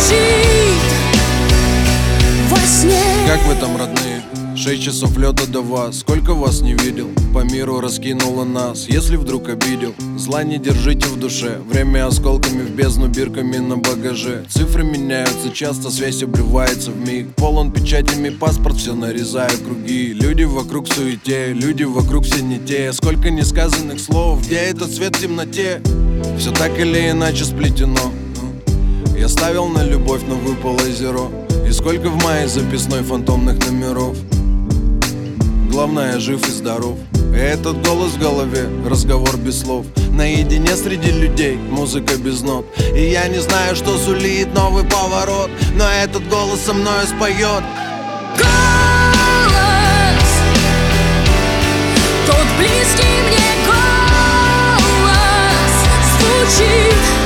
звучит во сне. Как вы там, родные? 6 часов лета до вас. Сколько вас не видел? По миру раскинуло нас. Если вдруг обидел, зла не держите в душе. Время осколками в бездну, бирками на багаже. Цифры меняются часто, связь обрывается вмиг. Полон печатями паспорт, все нарезаю круги. Люди вокруг в суете, люди вокруг все не те. Сколько несказанных слов, где этот свет в темноте? Все так или иначе сплетено. Я ставил на любовь, но выпало зеро. И сколько в мае записной фантомных номеров. Главное, жив и здоров. И этот голос в голове, разговор без слов. Наедине среди людей, музыка без нот. И я не знаю, что сулит новый поворот, но этот голос со мной споет. Голос, тот близкий мне голос звучит